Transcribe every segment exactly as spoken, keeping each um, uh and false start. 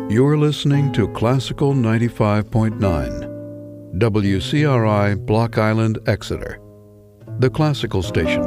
You're listening to Classical ninety-five point nine, W C R I Block Island, Exeter, the classical station.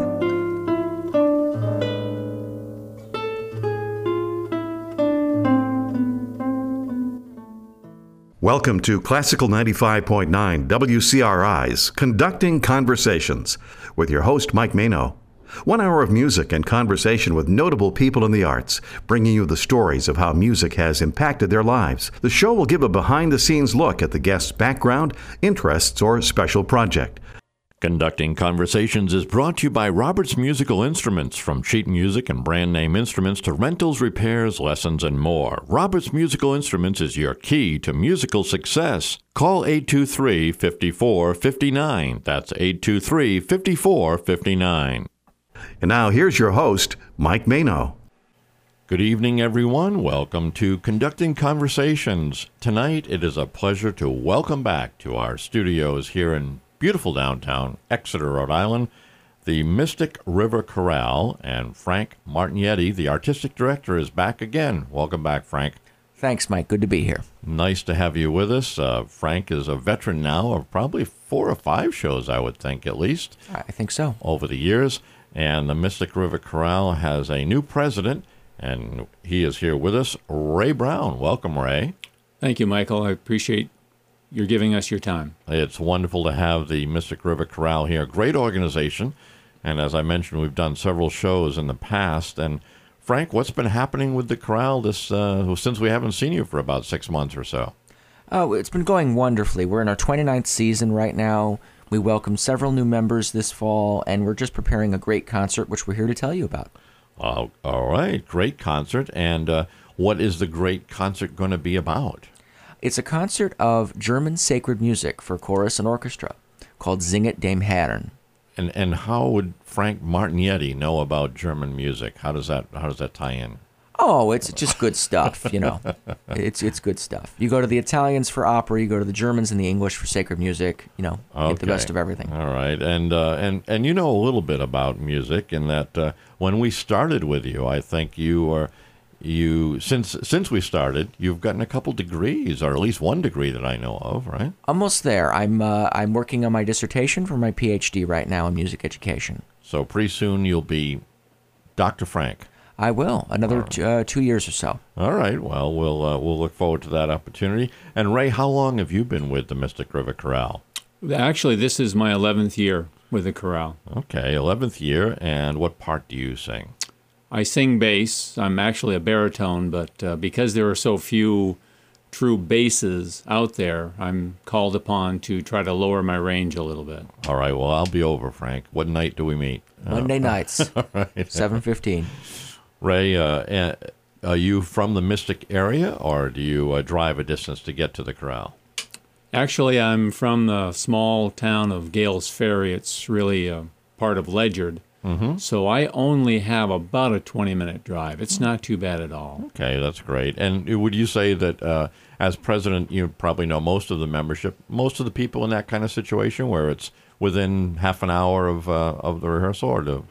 Welcome to Classical ninety-five point nine, W C R I's Conducting Conversations with your host, Mike Mano. One hour of music and conversation with notable people in the arts, bringing you the stories of how music has impacted their lives. The show will give a behind-the-scenes look at the guest's background, interests, or special project. Conducting Conversations is brought to you by Roberts Musical Instruments, from sheet music and brand name instruments to rentals, repairs, lessons, and more. Roberts Musical Instruments is your key to musical success. Call eight two three, five four five nine. That's eight two three, five four five nine. And now here's your host, Mike Mano. Good evening, everyone. Welcome to Conducting Conversations. Tonight, it is a pleasure to welcome back to our studios here in beautiful downtown Exeter, Rhode Island, the Mystic River Chorale, and Frank Martignetti, the artistic director, is back again. Welcome back, Frank. Thanks, Mike. Good to be here. Nice to have you with us. Uh, Frank is a veteran now of probably four or five shows, I would think, at least. I think so. Over the years. And the Mystic River Chorale has a new president, and he is here with us, Ray Brown. Welcome, Ray. Thank you, Michael. I appreciate your giving us your time. It's wonderful to have the Mystic River Chorale here. Great organization. And as I mentioned, we've done several shows in the past. And Frank, what's been happening with the chorale this uh, since we haven't seen you for about six months or so? Oh, it's been going wonderfully. We're in our twenty-ninth season right now. We welcome several new members this fall, and we're just preparing a great concert, which we're here to tell you about. Uh, all right, great concert. And uh, what is the great concert going to be about? It's a concert of German sacred music for chorus and orchestra called Singet dem Herrn. And and how would Frank Martignetti know about German music? How does that how does that tie in? Oh, it's just good stuff, you know. It's it's good stuff. You go to the Italians for opera, you go to the Germans and the English for sacred music, you know, Okay. get the best of everything. All right. And uh, and and you know a little bit about music in that uh, when we started with you, I think you are you since since we started, you've gotten a couple degrees, or at least one degree that I know of, right? Almost there. I'm uh, I'm working on my dissertation for my P H D right now in music education. So pretty soon you'll be Doctor Frank. I will. Another t- uh, two years or so. All right. Well, we'll uh, we'll look forward to that opportunity. And Ray, how long have you been with the Mystic River Chorale? Actually, this is my eleventh year with the chorale. Okay, eleventh year. And what part do you sing? I sing bass. I'm actually a baritone, but uh, because there are so few true basses out there, I'm called upon to try to lower my range a little bit. All right. Well, I'll be over, Frank. What night do we meet? Monday nights, right. seven fifteen. Ray, uh, are you from the Mystic area, or do you uh, drive a distance to get to the chorale? Actually, I'm from the small town of Gales Ferry. It's really a part of Ledyard. Mm-hmm. So I only have about a twenty-minute drive. It's not too bad at all. Okay, that's great. And would you say that uh, as president, you probably know most of the membership, most of the people in that kind of situation where it's within half an hour of uh, of the rehearsal, or do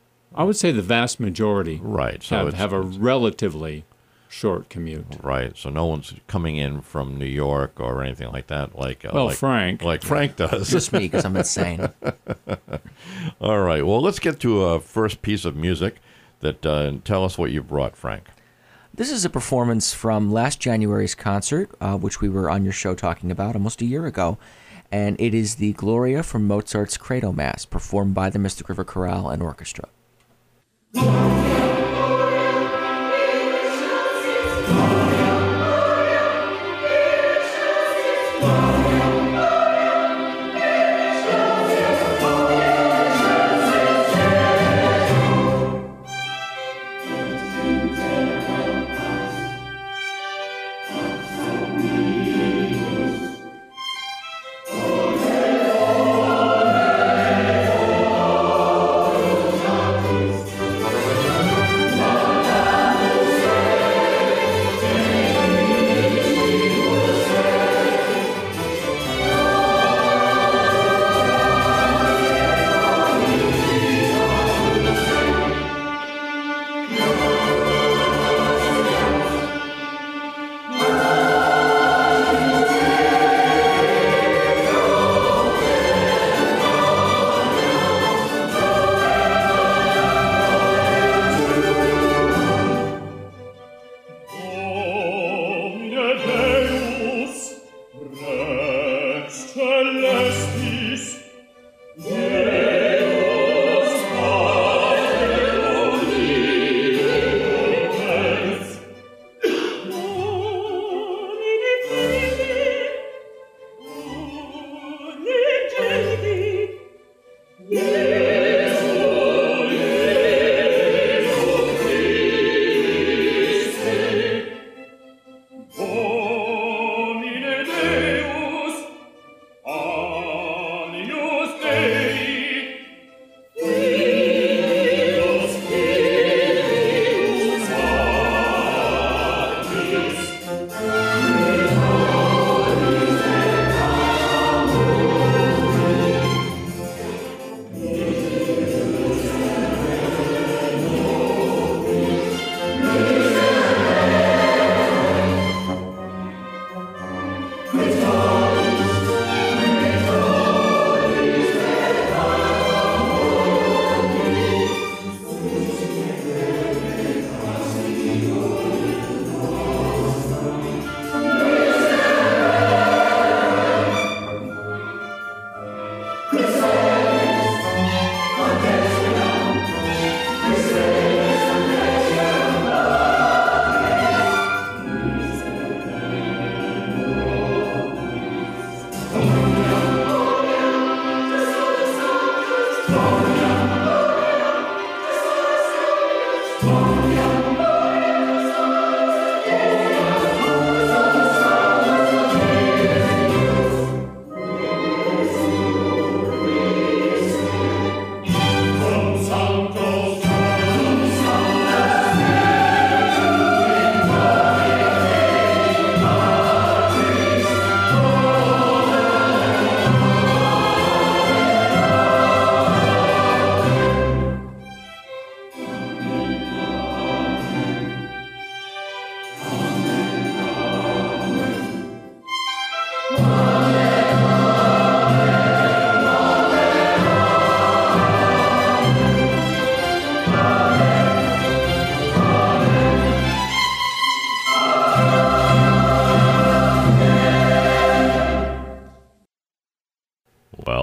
I would say the vast majority right? So have, it's, have a relatively short commute. right. So no one's coming in from New York or anything like that. Like uh, Well, like, Frank. like Frank does. Just me, because I'm insane. All right. Well, let's get to a first piece of music. That uh, tell us what you brought, Frank. This is a performance from last January's concert, uh, which we were on your show talking about almost a year ago. And it is the Gloria from Mozart's Credo Mass, performed by the Mystic River Chorale and Orchestra. Thank you.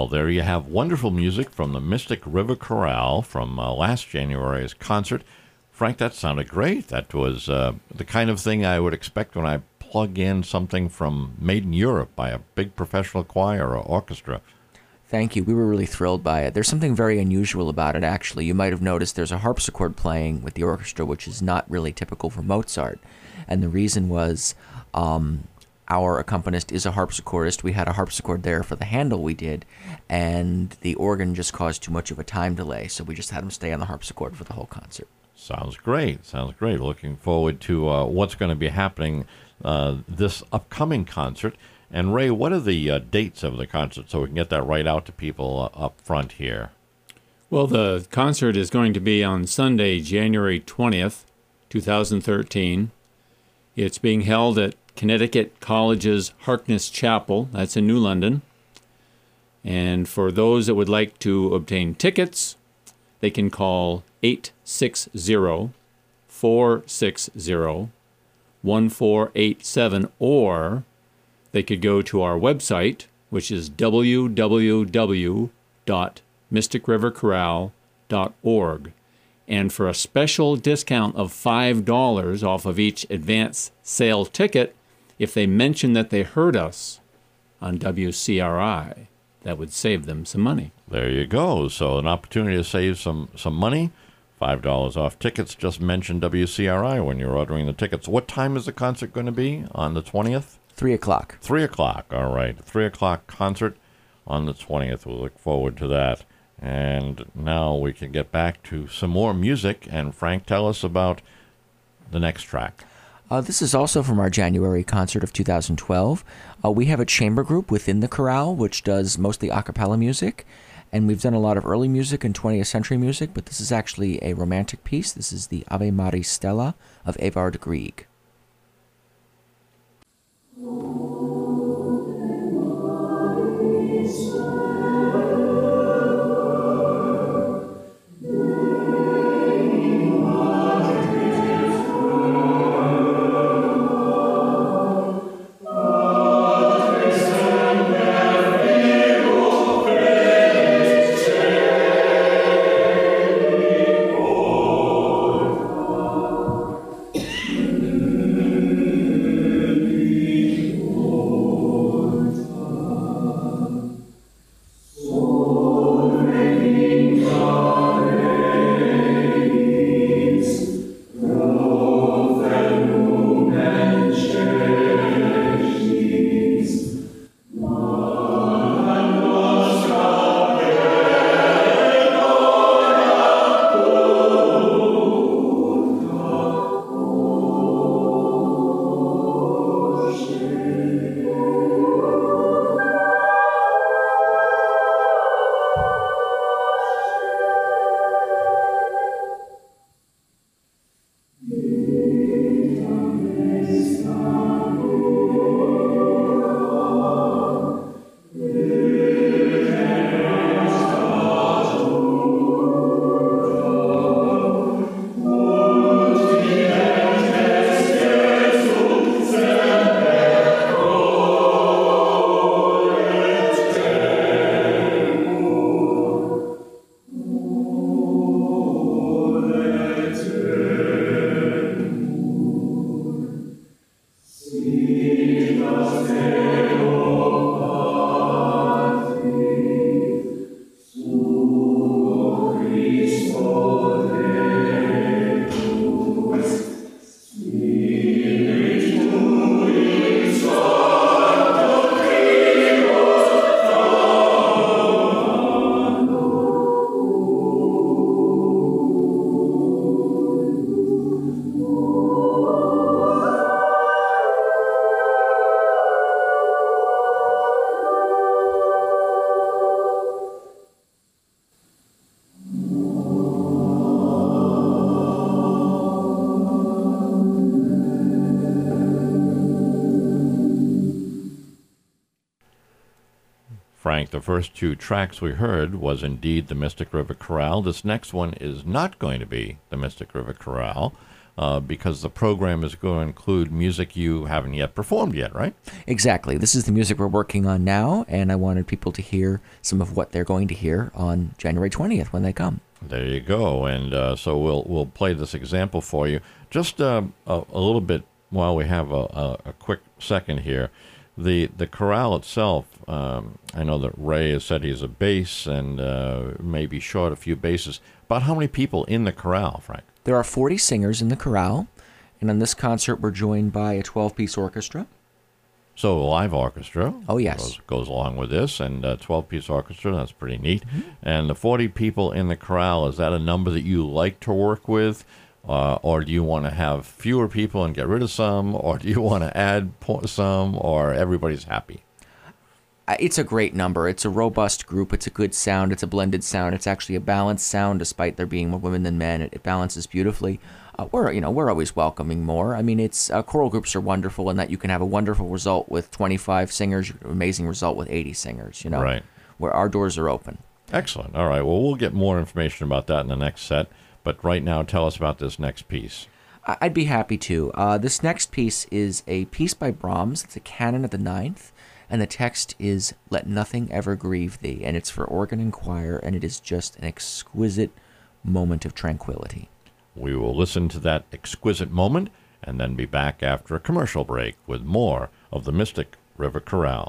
Well, there you have wonderful music from the Mystic River Chorale from uh, last January's concert. Frank, that sounded great. That was uh, the kind of thing I would expect when I plug in something from Made in Europe by a big professional choir or orchestra. Thank you. We were really thrilled by it. There's something very unusual about it, actually. You might have noticed there's a harpsichord playing with the orchestra, which is not really typical for Mozart. And the reason was um, our accompanist is a harpsichordist. We had a harpsichord there for the Handel we did, and the organ just caused too much of a time delay, so we just had him stay on the harpsichord for the whole concert. Sounds great. Sounds great. Looking forward to uh, what's going to be happening uh, this upcoming concert. And Ray, what are the uh, dates of the concert so we can get that right out to people uh, up front here? Well, the concert is going to be on Sunday, January twentieth, twenty thirteen. It's being held at Connecticut College's Harkness Chapel. That's in New London. And for those that would like to obtain tickets, they can call eight six zero, four six zero, one four eight seven, or they could go to our website, which is w w w dot mystic river chorale dot org. And for a special discount of five dollars off of each advance sale ticket, if they mention that they heard us on W C R I, that would save them some money. There you go. So an opportunity to save some, some money. five dollars off tickets. Just mention W C R I when you're ordering the tickets. What time is the concert going to be on the twentieth? Three o'clock. Three o'clock. All right. Three o'clock concert on the twentieth. We'll look forward to that. And now we can get back to some more music. And Frank, tell us about the next track. Uh, this is also from our January concert of two thousand twelve. Uh, we have a chamber group within the chorale, which does mostly a cappella music. And we've done a lot of early music and twentieth century music, but this is actually a romantic piece. This is the Ave Maris Stella of Évarde Grieg. Frank, the first two tracks we heard was indeed the Mystic River Chorale. This next one is not going to be the Mystic River Chorale. uh, because the program is going to include music you haven't yet performed yet, right? Exactly. This is the music we're working on now, and I wanted people to hear some of what they're going to hear on January twentieth when they come. There you go. And uh, so we'll we'll play this example for you. Just uh, a, a little bit while we have a, a, a quick second here. The the chorale itself, um, I know that Ray has said he's a bass and uh, maybe short a few basses. About how many people in the chorale, Frank? There are forty singers in the chorale, and on this concert we're joined by a twelve-piece orchestra. So a live orchestra. Oh, yes. Goes, goes along with this, and a twelve-piece orchestra, that's pretty neat. Mm-hmm. And the forty people in the chorale, is that a number that you like to work with? Uh, or do you want to have fewer people and get rid of some? Or do you want to add po- some? Or everybody's happy? It's a great number. It's a robust group. It's a good sound. It's a blended sound. It's actually a balanced sound, despite there being more women than men. It, it balances beautifully. Uh, we're you know we're always welcoming more. I mean, it's uh, choral groups are wonderful in that you can have a wonderful result with twenty-five singers, an amazing result with eighty singers. You know, right? Where our doors are open. Excellent. All right. Well, we'll get more information about that in the next set. But right now, tell us about this next piece. I'd be happy to. Uh, this next piece is a piece by Brahms. It's a canon of the ninth, and the text is "Let Nothing Ever Grieve Thee," and it's for organ and choir, and it is just an exquisite moment of tranquility. We will listen to that exquisite moment and then be back after a commercial break with more of the Mystic River Chorale.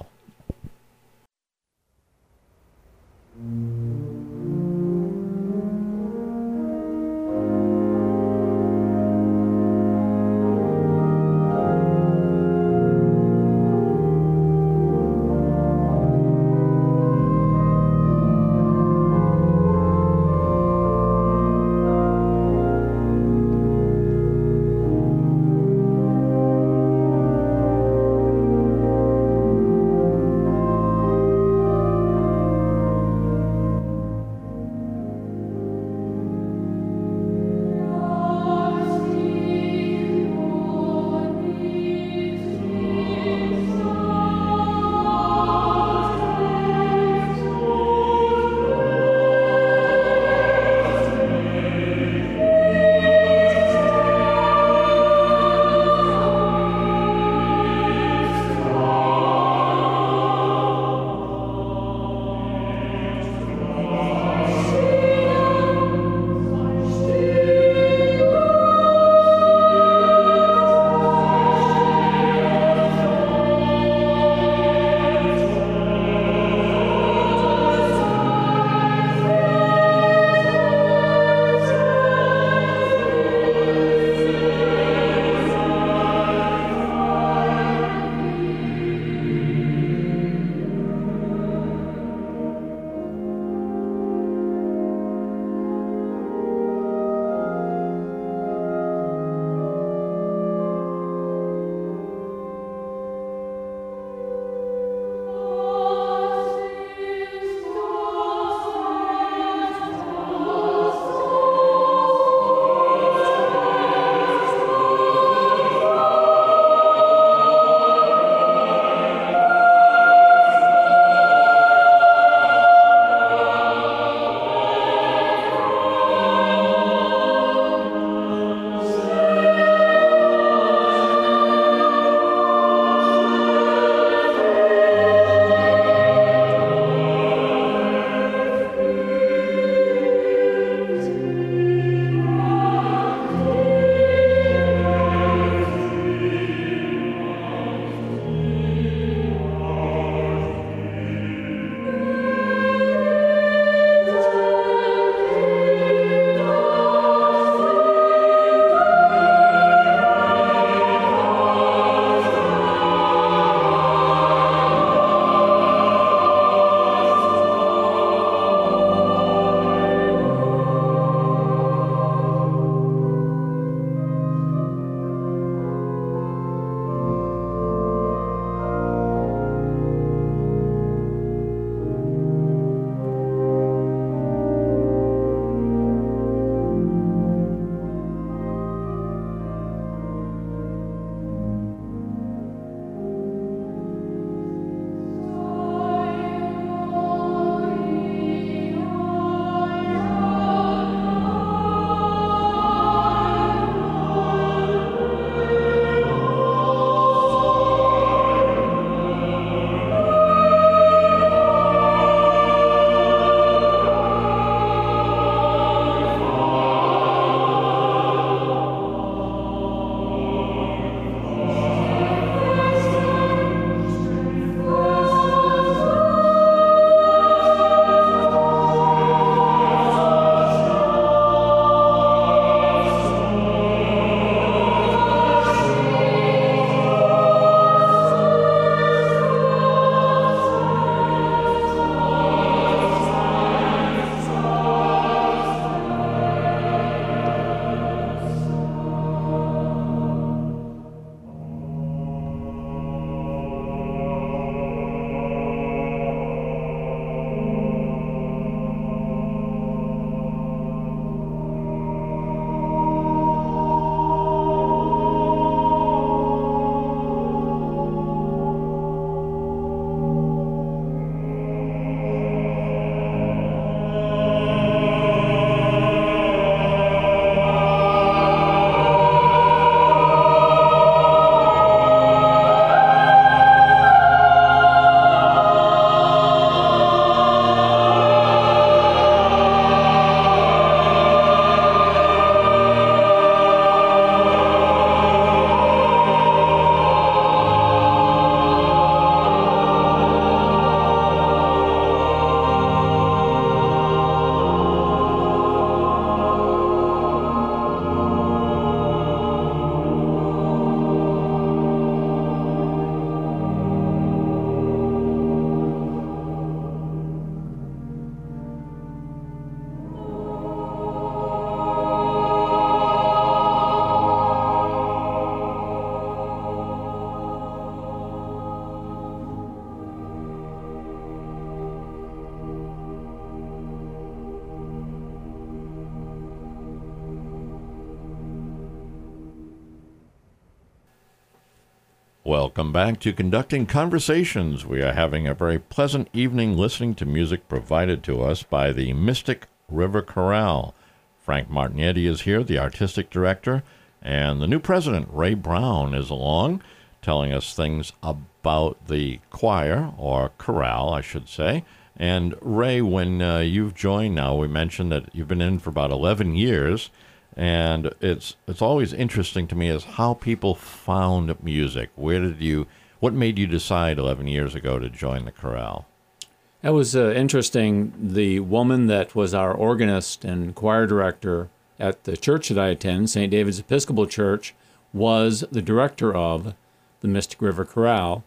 Welcome back to Conducting Conversations. We are having a very pleasant evening listening to music provided to us by the Mystic River Chorale. Frank Martignetti is here, the artistic director, and the new president, Ray Brown, is along, telling us things about the choir, or chorale, I should say. And Ray, when uh, you've joined now, we mentioned that you've been in for about eleven years, and it's it's always interesting to me is how people found music. Where did you, what made you decide eleven years ago to join the chorale? That was uh, interesting. The woman that was our organist and choir director at the church that I attend, Saint David's Episcopal Church, was the director of the Mystic River Chorale,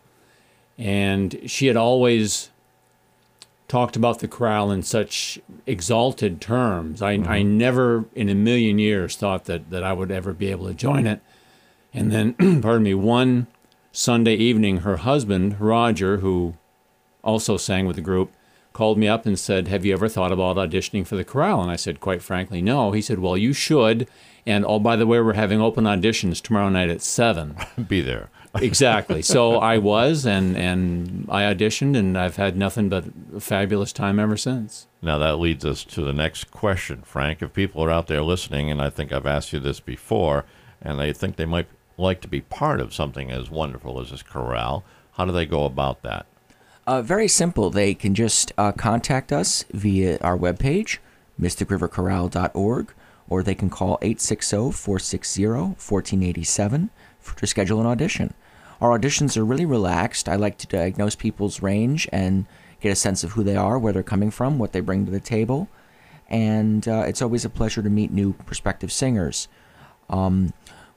and she had always talked about the chorale in such exalted terms. I, mm-hmm. I never in a million years thought that, that I would ever be able to join it. And then, pardon me, one Sunday evening, her husband, Roger, who also sang with the group, called me up and said, have you ever thought about auditioning for the chorale? And I said, quite frankly, no. He said, well, you should. And, oh, by the way, we're having open auditions tomorrow night at seven. Be there. Exactly. So I was, and, and I auditioned, and I've had nothing but a fabulous time ever since. Now that leads us to the next question, Frank. If people are out there listening, and I think I've asked you this before, and they think they might like to be part of something as wonderful as this chorale, how do they go about that? Uh, very simple. They can just uh, contact us via our webpage, mystic river chorale dot org, or they can call eight six zero, four six zero, one four eight seven for, to schedule an audition. Our auditions are really relaxed. I like to diagnose people's range and get a sense of who they are, where they're coming from, what they bring to the table. And uh, it's always a pleasure to meet new prospective singers. Um,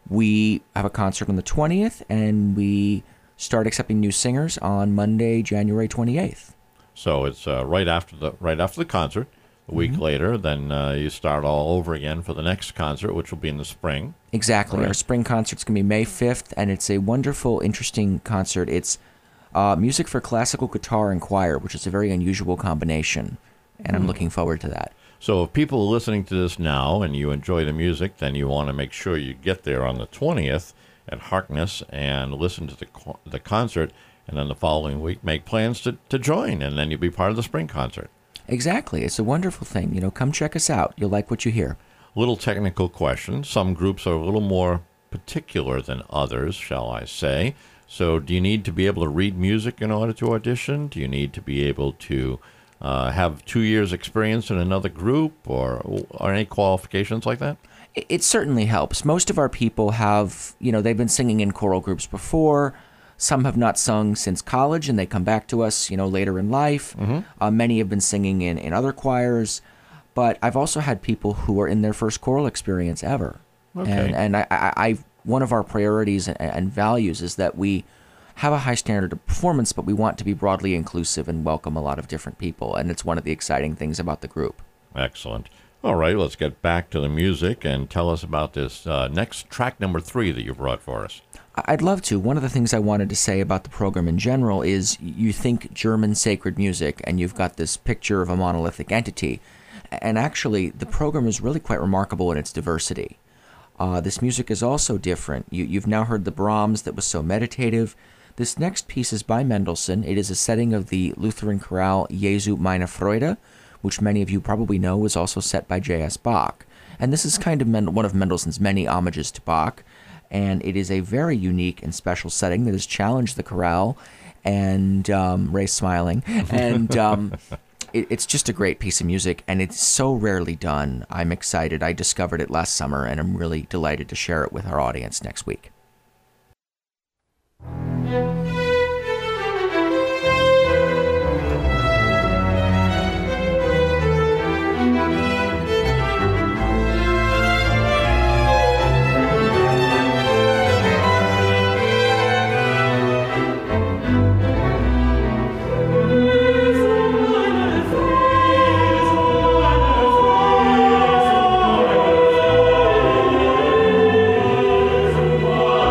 we have a concert on the twentieth, and we start accepting new singers on Monday, January twenty-eighth. So it's uh, right after the right after the concert. A week mm-hmm. later, then uh, you start all over again for the next concert, which will be in the spring. Exactly. Right. Our spring concert's going to be May fifth, and it's a wonderful, interesting concert. It's uh, music for classical guitar and choir, which is a very unusual combination, and mm. I'm looking forward to that. So if people are listening to this now and you enjoy the music, then you want to make sure you get there on the twentieth at Harkness and listen to the the concert, and then the following week make plans to, to join, and then you'll be part of the spring concert. Exactly. It's a wonderful thing. You know, come check us out. You'll like what you hear. Little technical question. Some groups are a little more particular than others, shall I say. So do you need to be able to read music in order to audition? Do you need to be able to uh, have two years experience in another group, or, or any qualifications like that? It, it certainly helps. Most of our people have, you know, they've been singing in choral groups before. Some have not sung since college, and they come back to us, you know, later in life. Mm-hmm. Uh, many have been singing in, in other choirs. But I've also had people who are in their first choral experience ever. Okay. And, and I, I, I, one of our priorities and, and values is that we have a high standard of performance, but we want to be broadly inclusive and welcome a lot of different people. And it's one of the exciting things about the group. Excellent. All right, let's get back to the music and tell us about this uh, next track number three that you brought for us. I'd love to. One of the things I wanted to say about the program in general is you think German sacred music and you've got this picture of a monolithic entity. And actually, the program is really quite remarkable in its diversity. Uh, this music is also different. You, you've now heard the Brahms that was so meditative. This next piece is by Mendelssohn. It is a setting of the Lutheran chorale Jesu meine Freude, which many of you probably know was also set by J S Bach. And this is kind of Men- one of Mendelssohn's many homages to Bach. And it is a very unique and special setting that has challenged the chorale. And um, Ray's smiling. And um, it, it's just a great piece of music, and it's so rarely done. I'm excited. I discovered it last summer, and I'm really delighted to share it with our audience next week. Oh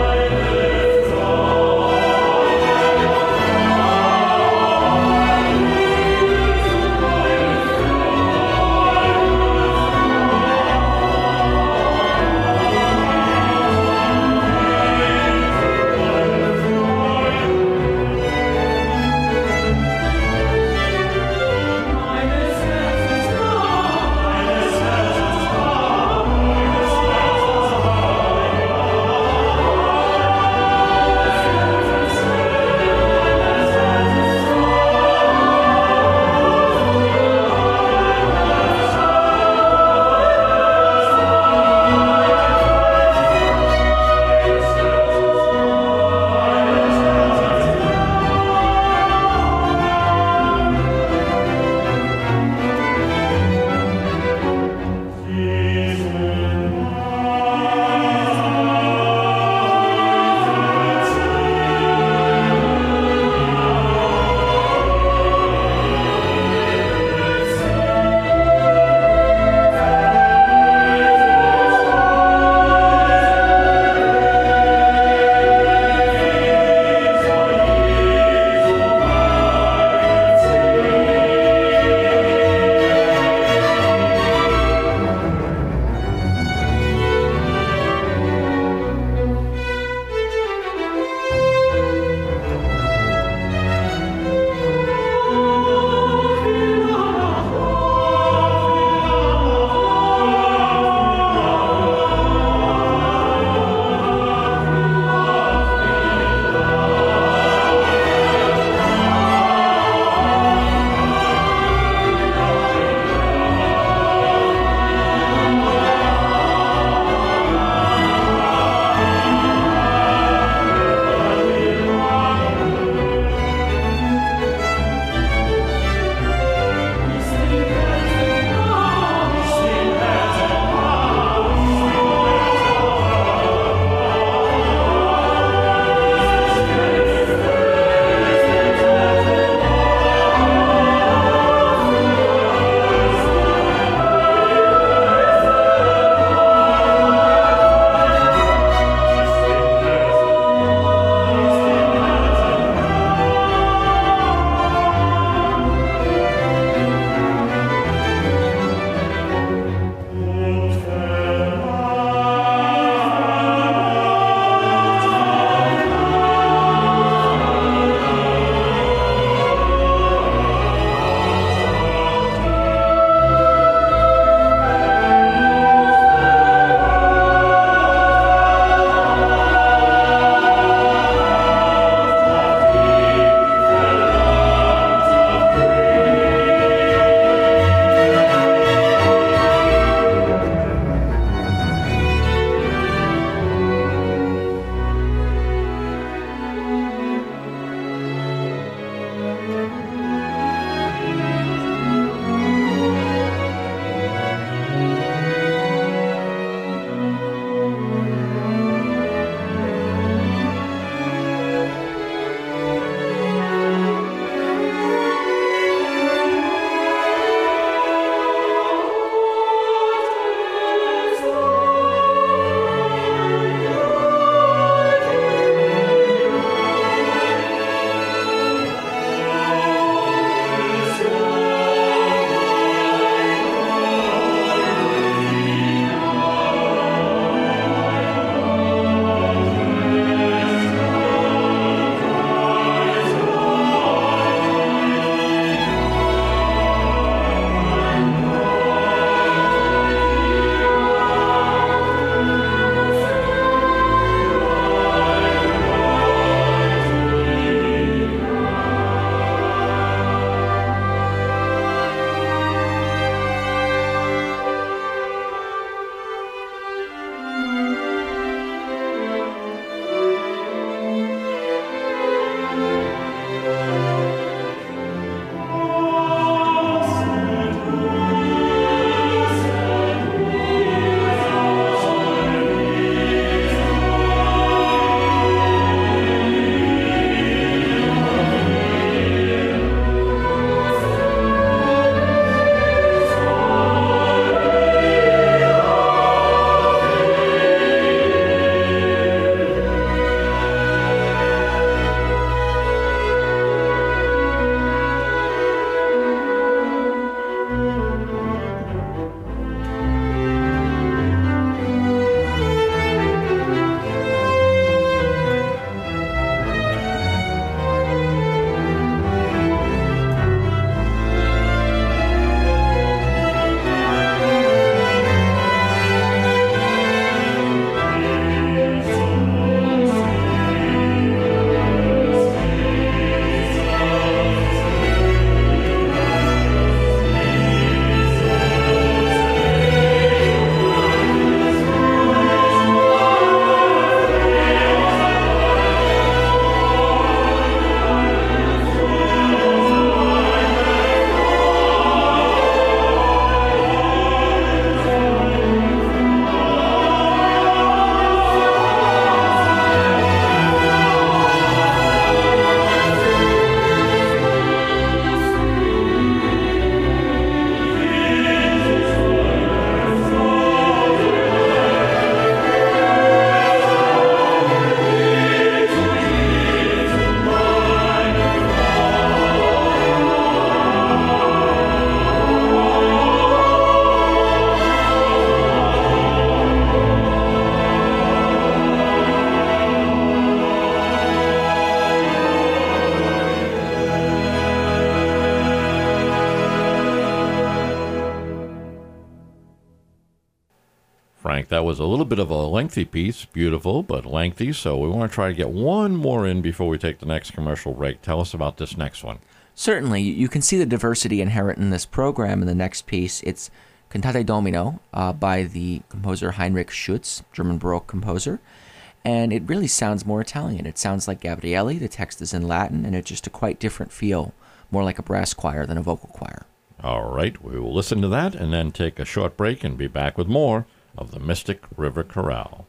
Frank. That was a little bit of a lengthy piece. Beautiful, but lengthy. So we want to try to get one more in before we take the next commercial break. Tell us about this next one. Certainly. You can see the diversity inherent in this program in the next piece. It's Cantate Domino uh, by the composer Heinrich Schütz, German Baroque composer. And it really sounds more Italian. It sounds like Gabrielli. The text is in Latin, and it's just a quite different feel, more like a brass choir than a vocal choir. All right, we will listen to that and then take a short break and be back with more of the Mystic River Chorale.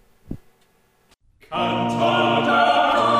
Cantate.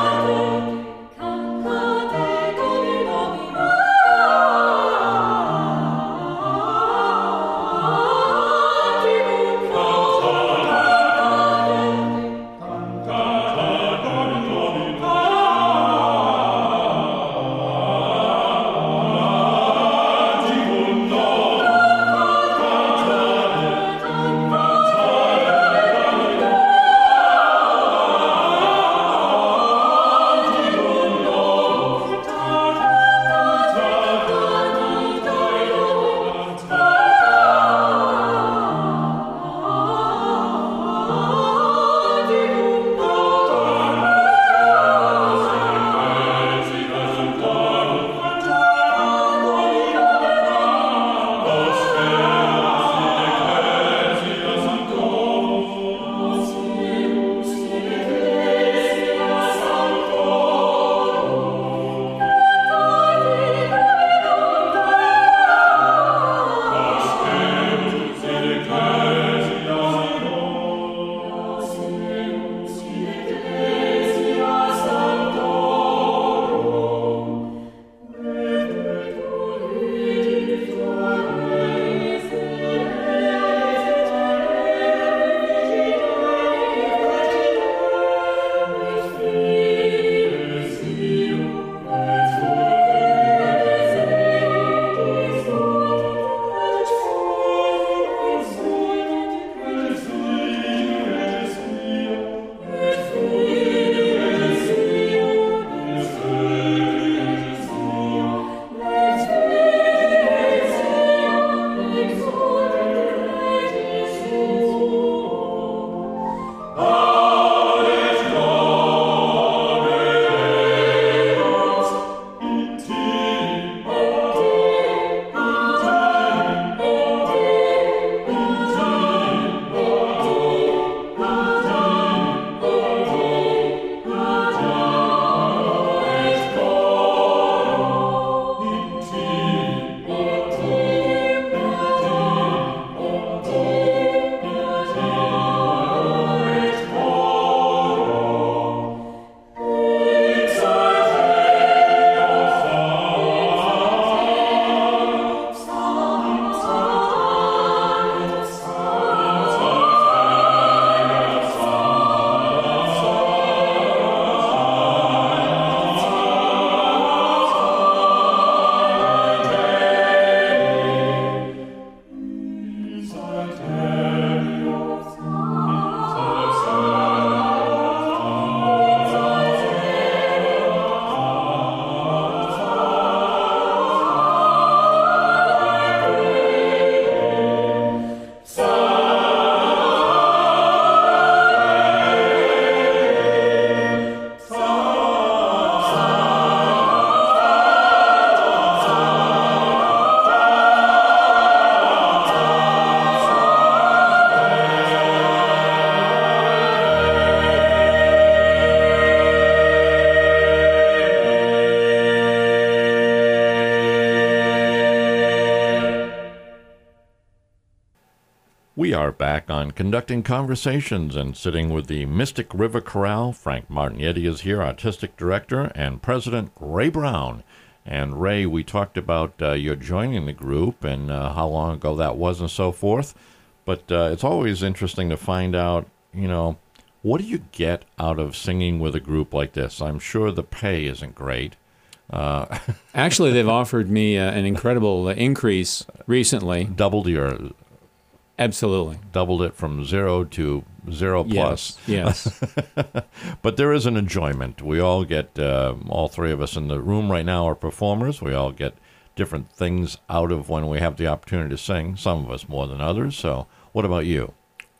We are back on Conducting Conversations and sitting with the Mystic River Chorale. Frank Martignetti is here, Artistic Director, and President Ray Brown. And Ray, we talked about uh, your joining the group and uh, how long ago that was and so forth. But uh, it's always interesting to find out, you know, what do you get out of singing with a group like this? I'm sure the pay isn't great. Uh, Actually, they've offered me uh, an incredible uh, increase recently. Doubled your... Absolutely. Doubled it from zero to zero plus. Yes, yes. But there is an enjoyment. We all get, uh, all three of us in the room right now are performers. We all get different things out of when we have the opportunity to sing, some of us more than others. So what about you?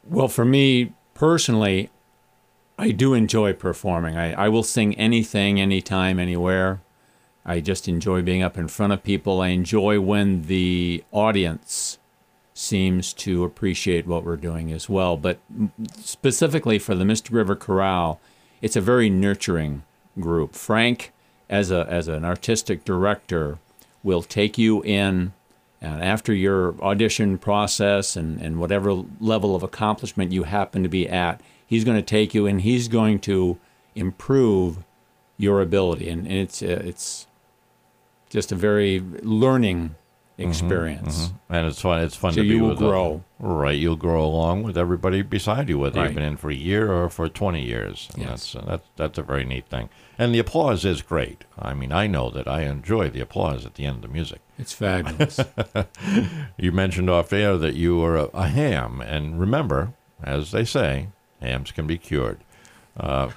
Well, for me personally, I do enjoy performing. I, I will sing anything, anytime, anywhere. I just enjoy being up in front of people. I enjoy when the audience seems to appreciate what we're doing as well. But specifically for the Mystic River Chorale, it's a very nurturing group. Frank, as a as an artistic director, will take you in, and after your audition process and, and whatever level of accomplishment you happen to be at, he's going to take you and he's going to improve your ability. And, and it's uh, it's just a very learning experience. Mm-hmm, mm-hmm. And it's fun. It's fun so to be you will with grow. A, right, you'll grow along with everybody beside you, whether Right. you've been in for a year or for twenty years. And Yes. that's, uh, that's that's a very neat thing. And the applause is great. I mean, I know that I enjoy the applause at the end of the music. It's fabulous. You mentioned off air that you were a, a ham, and remember, as they say, hams can be cured. Uh,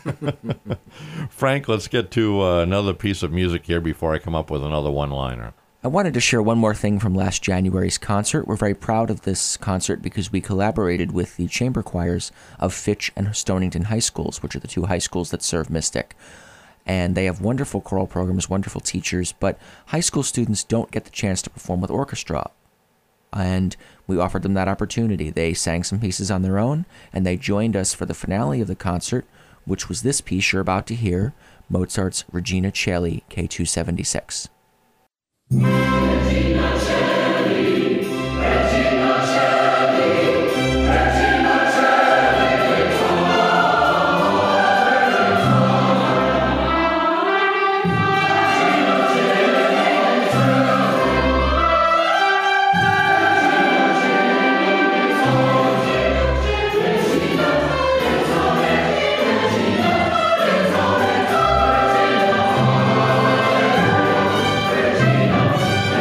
Frank, let's get to uh, another piece of music here before I come up with another one-liner. I wanted to share one more thing from last January's concert. We're very proud of this concert because we collaborated with the chamber choirs of Fitch and Stonington High Schools, which are the two high schools that serve Mystic. And they have wonderful choral programs, wonderful teachers, but high school students don't get the chance to perform with orchestra. And we offered them that opportunity. They sang some pieces on their own, and they joined us for the finale of the concert, which was this piece you're about to hear, Mozart's Regina Coeli, K two seventy-six. Regina,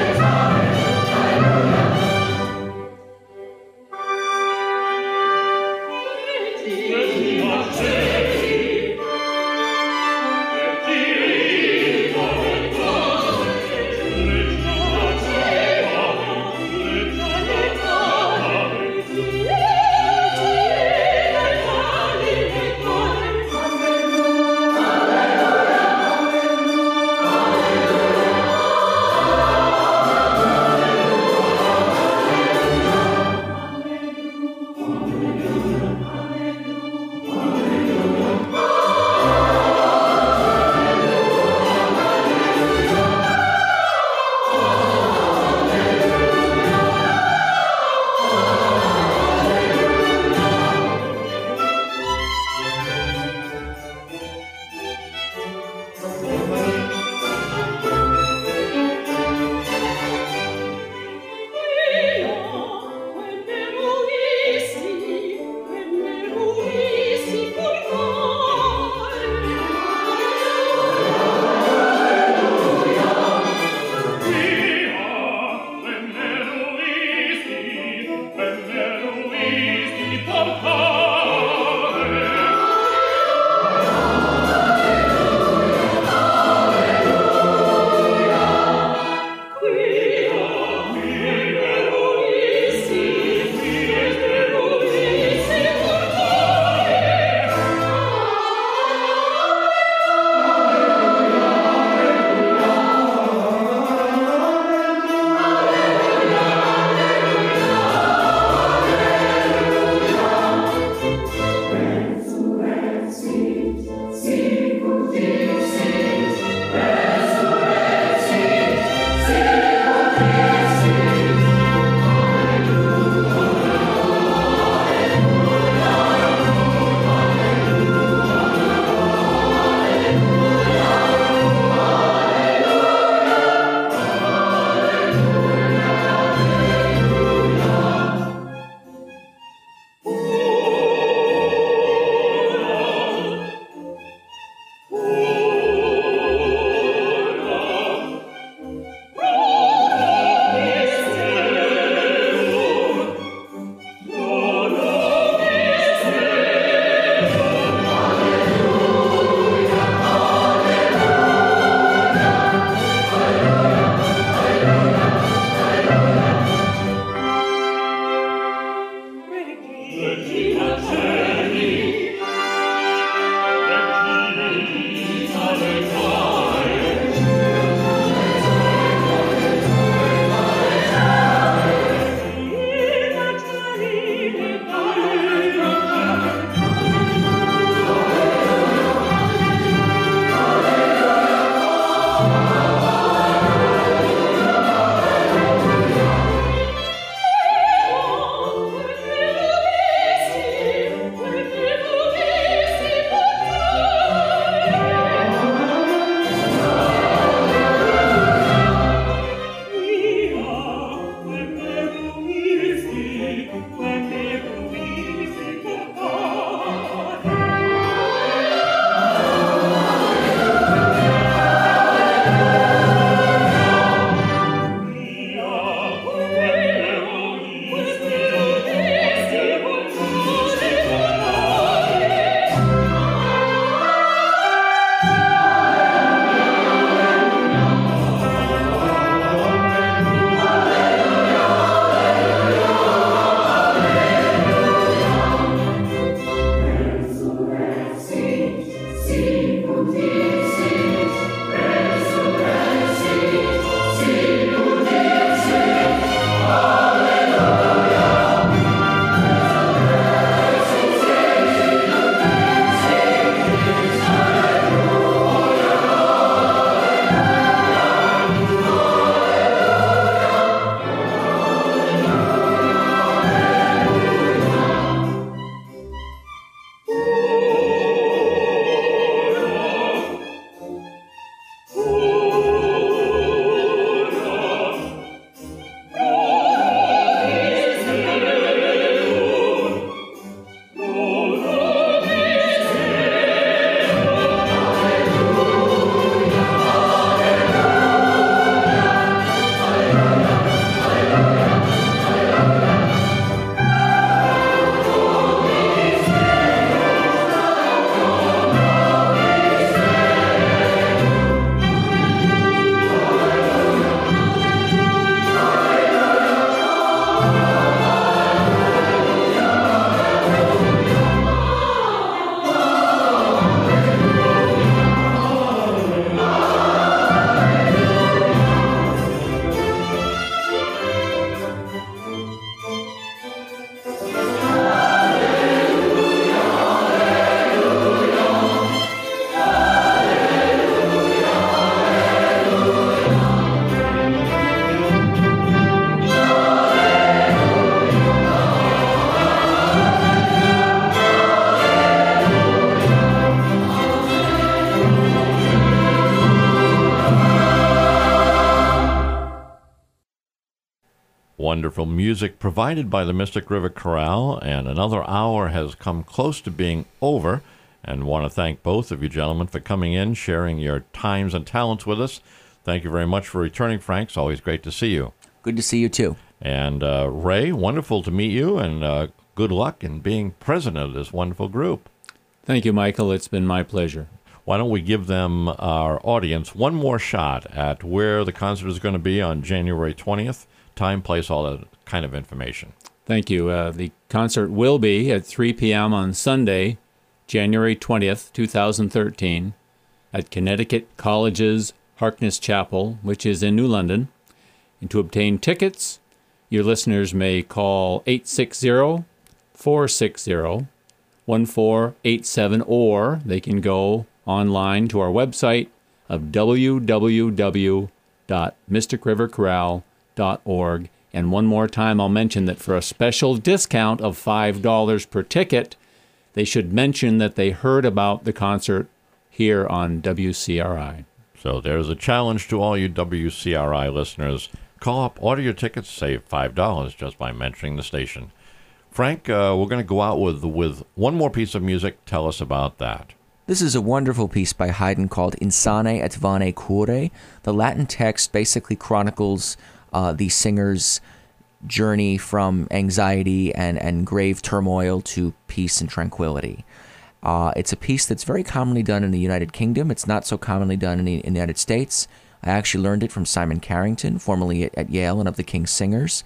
Wonderful music provided by the Mystic River Chorale, and another hour has come close to being over, and want to thank both of you gentlemen for coming in, sharing your times and talents with us. Thank you very much for returning, Frank. It's always great to see you. Good to see you, too. And uh, Ray, wonderful to meet you, and uh, good luck in being president of this wonderful group. Thank you, Michael. It's been my pleasure. Why don't we give them, our audience, one more shot at where the concert is going to be on January twentieth? Time, place, all that kind of information. Thank you. Uh, the concert will be at three p.m. on Sunday, January twentieth, two thousand thirteen, at Connecticut College's Harkness Chapel, which is in New London. And to obtain tickets, your listeners may call eight six zero, four six zero, one four eight seven, or they can go online to our website of w w w dot mystic river chorale dot org. And one more time, I'll mention that for a special discount of five dollars per ticket, they should mention that they heard about the concert here on W C R I. So there's a challenge to all you W C R I listeners. Call up, order your tickets, save five dollars just by mentioning the station. Frank, uh, we're going to go out with, with one more piece of music. Tell us about that. This is a wonderful piece by Haydn called Insane et Vane Cure. The Latin text basically chronicles uh, the singer's journey from anxiety and, and grave turmoil to peace and tranquility. Uh, it's a piece that's very commonly done in the United Kingdom. It's not so commonly done in the, in the United States. I actually learned it from Simon Carrington, formerly at, at Yale and of the King's Singers.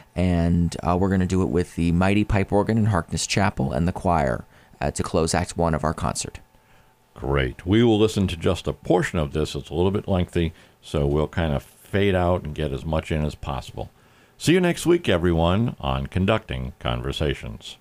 And uh, we're going to do it with the mighty pipe organ in Harkness Chapel and the choir uh, to close Act One of our concert. Great. We will listen to just a portion of this. It's a little bit lengthy, so we'll kind of fade out and get as much in as possible. See you next week, everyone, on Conducting Conversations.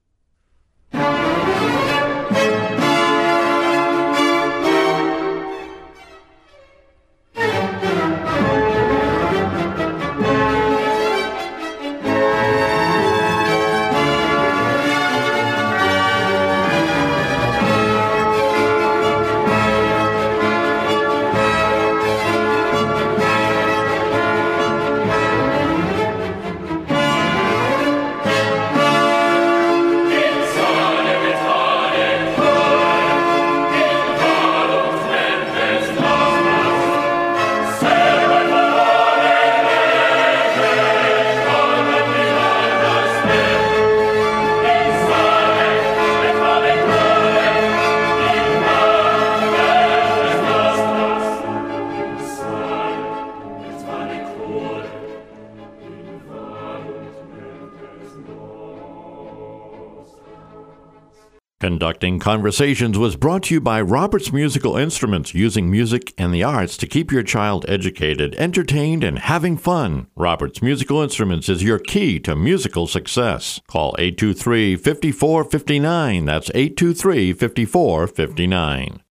Conducting Conversations was brought to you by Roberts Musical Instruments, using music and the arts to keep your child educated, entertained, and having fun. Roberts Musical Instruments is your key to musical success. Call eight two three, five four five nine. That's eight two three, five four five nine.